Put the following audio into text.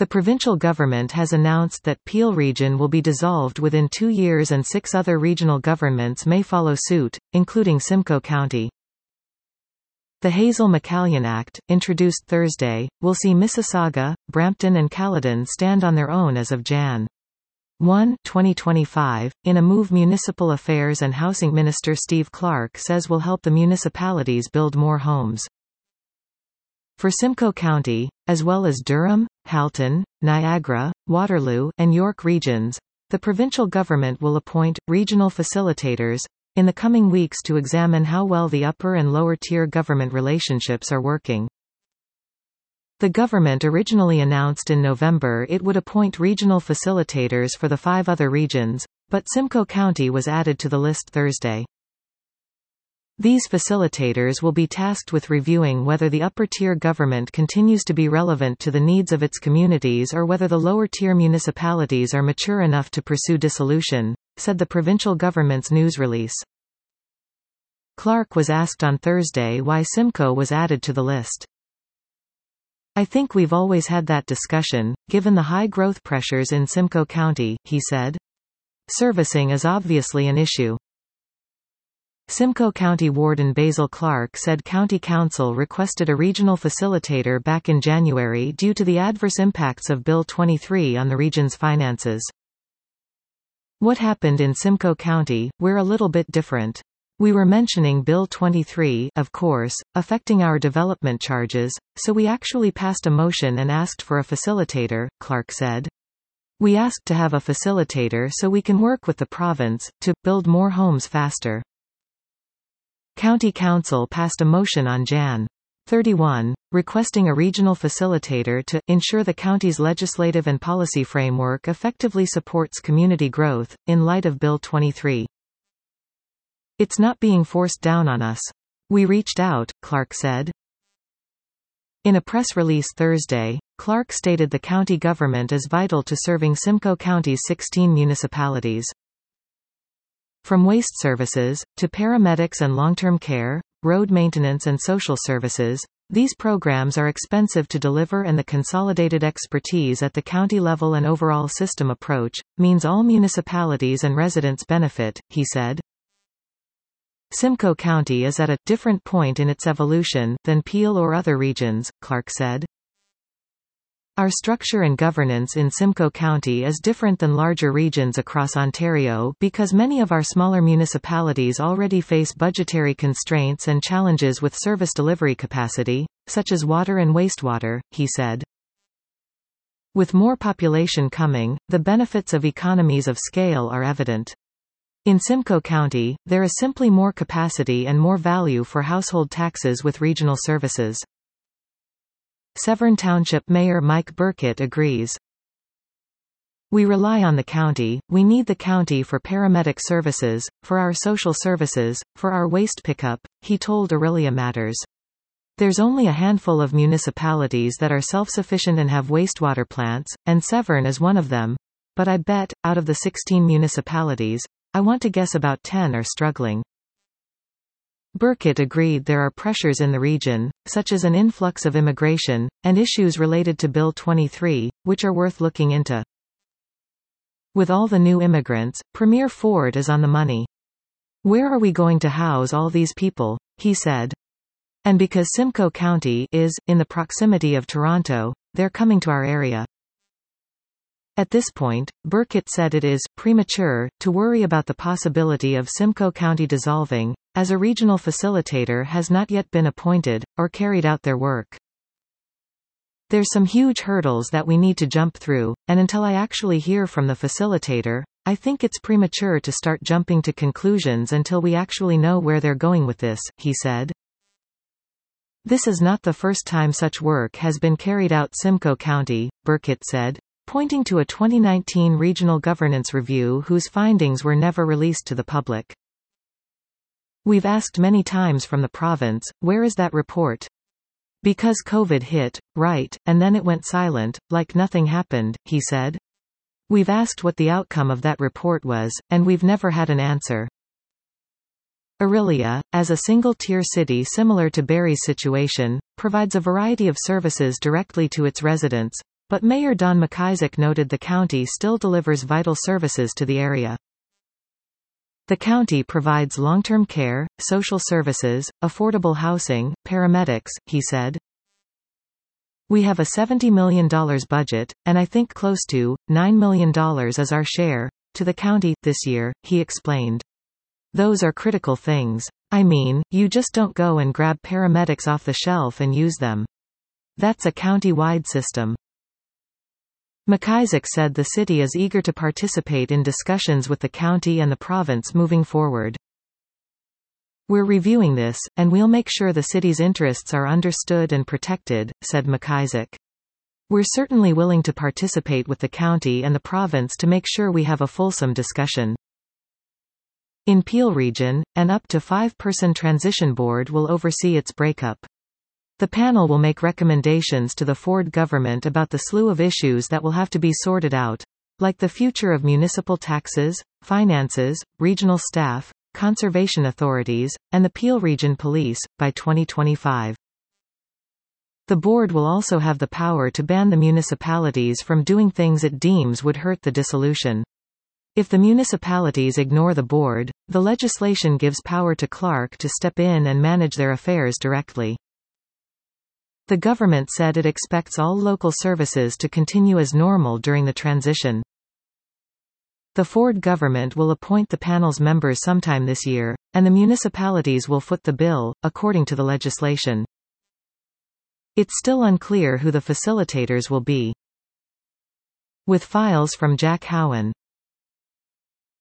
The provincial government has announced that Peel region will be dissolved within 2 years and 6 other regional governments may follow suit, including Simcoe County. The Hazel-McCallion Act, introduced Thursday, will see Mississauga, Brampton and Caledon stand on their own as of Jan. 1, 2025, in a move Municipal Affairs and Housing Minister Steve Clark says will help the municipalities build more homes. For Simcoe County, as well as Durham, Halton, Niagara, Waterloo, and York regions, the provincial government will appoint regional facilitators in the coming weeks to examine how well the upper and lower tier government relationships are working. The government originally announced in November it would appoint regional facilitators for the 5 other regions, but Simcoe County was added to the list Thursday. These facilitators will be tasked with reviewing whether the upper-tier government continues to be relevant to the needs of its communities or whether the lower-tier municipalities are mature enough to pursue dissolution, said the provincial government's news release. Clark was asked on Thursday why Simcoe was added to the list. "I think we've always had that discussion, given the high growth pressures in Simcoe County," he said. "Servicing is obviously an issue." Simcoe County Warden Basil Clark said County Council requested a regional facilitator back in January due to the adverse impacts of Bill 23 on the region's finances. "What happened in Simcoe County, we're a little bit different. We were mentioning Bill 23, of course, affecting our development charges, so we actually passed a motion and asked for a facilitator," Clark said. "We asked to have a facilitator so we can work with the province to build more homes faster." County Council passed a motion on Jan. 31, requesting a regional facilitator to ensure the county's legislative and policy framework effectively supports community growth, in light of Bill 23. "It's not being forced down on us. We reached out," Clark said. In a press release Thursday, Clark stated the county government is vital to serving Simcoe County's 16 municipalities. From waste services, to paramedics and long-term care, road maintenance and social services, these programs are expensive to deliver, and the consolidated expertise at the county level and overall system approach means all municipalities and residents benefit, he said. Simcoe County is at a different point in its evolution than Peel or other regions, Clark said. "Our structure and governance in Simcoe County is different than larger regions across Ontario because many of our smaller municipalities already face budgetary constraints and challenges with service delivery capacity, such as water and wastewater," he said. "With more population coming, the benefits of economies of scale are evident. In Simcoe County, there is simply more capacity and more value for household taxes with regional services." Severn Township Mayor Mike Burkett agrees. "We rely on the county, we need the county for paramedic services, for our social services, for our waste pickup," he told Aurelia Matters. "There's only a handful of municipalities that are self-sufficient and have wastewater plants, and Severn is one of them. But I bet, out of the 16 municipalities, I want to guess about 10 are struggling." Burkett agreed there are pressures in the region, such as an influx of immigration, and issues related to Bill 23, which are worth looking into. "With all the new immigrants, Premier Ford is on the money. Where are we going to house all these people?" he said. "And because Simcoe County is, in the proximity of Toronto, they're coming to our area." At this point, Burkett said it is premature to worry about the possibility of Simcoe County dissolving, as a regional facilitator has not yet been appointed, or carried out their work. "There's some huge hurdles that we need to jump through, and until I actually hear from the facilitator, I think it's premature to start jumping to conclusions until we actually know where they're going with this," he said. "This is not the first time such work has been carried out Simcoe County," Burkett said, pointing to a 2019 regional governance review whose findings were never released to the public. "We've asked many times from the province, where is that report? Because COVID hit, right, and then it went silent, like nothing happened," he said. "We've asked what the outcome of that report was, and we've never had an answer." Aurelia, as a single-tier city similar to Barrie's situation, provides a variety of services directly to its residents, but Mayor Don McIsaac noted the county still delivers vital services to the area. The county provides long-term care, social services, affordable housing, paramedics, he said. We have a $70 million budget, and I think close to $9 million is our share, to the county, this year, he explained. Those are critical things. I mean, you just don't go and grab paramedics off the shelf and use them. That's a county-wide system. McIsaac said the city is eager to participate in discussions with the county and the province moving forward. We're reviewing this, and we'll make sure the city's interests are understood and protected, said McIsaac. We're certainly willing to participate with the county and the province to make sure we have a fulsome discussion. In Peel Region, an up to 5-person transition board will oversee its breakup. The panel will make recommendations to the Ford government about the slew of issues that will have to be sorted out, like the future of municipal taxes, finances, regional staff, conservation authorities, and the Peel Region Police, by 2025. The board will also have the power to ban the municipalities from doing things it deems would hurt the dissolution. If the municipalities ignore the board, the legislation gives power to Clark to step in and manage their affairs directly. The government said it expects all local services to continue as normal during the transition. The Ford government will appoint the panel's members sometime this year, and the municipalities will foot the bill, according to the legislation. It's still unclear who the facilitators will be. With files from Jack Howen.